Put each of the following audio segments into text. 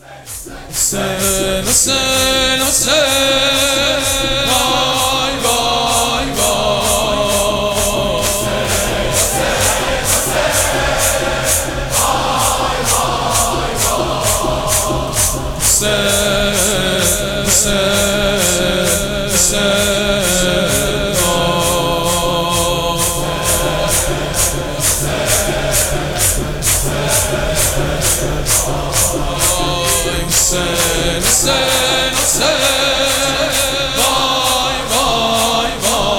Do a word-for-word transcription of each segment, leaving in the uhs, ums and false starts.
حسین حسین حسین وای وای وای حسین حسین حسین حسین حسین حسین وای وای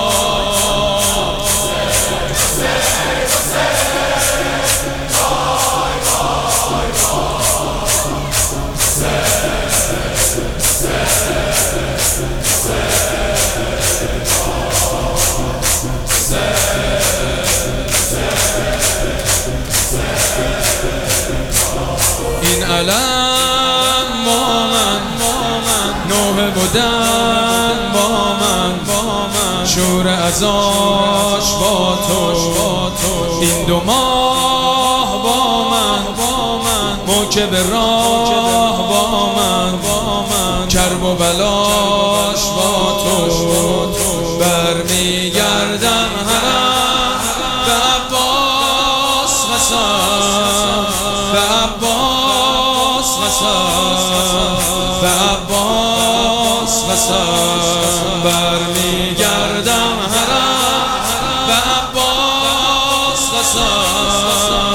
این علم با من نوحه بودن با من شور ازاش با تو این دو ماه با من موکب راه با من کرب و بلاش با تو برمیگردم هرم به عباس قسم به عباس قسم به عباس قسم برمیگردم هرم به عباس قسم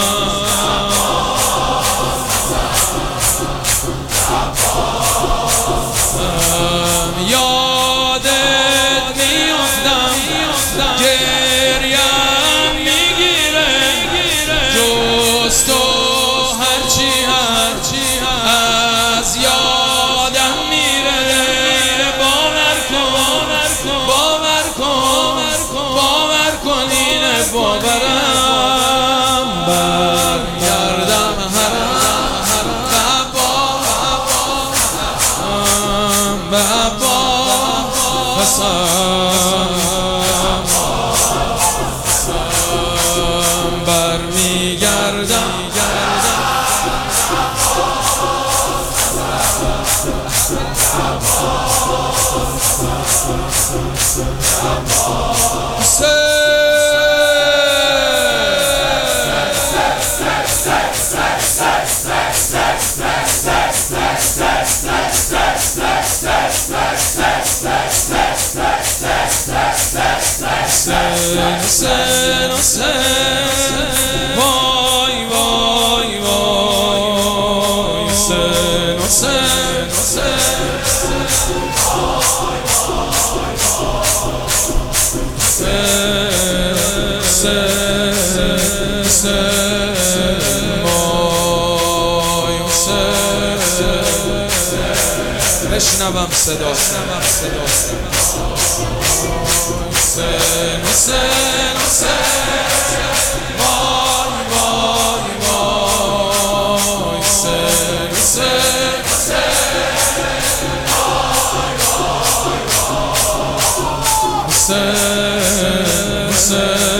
یادت میافتم گریم میگیره جز تو هرچی هرچی از یادم میره باور کن باور کن باور کن اینه باورم برگردم هرم به عباس قسم برمیگردم حسین حسین وای وای وای حسین حسین بشنوم صدا حسین حسین حسین وای وای وای حسین حسین حسین حسین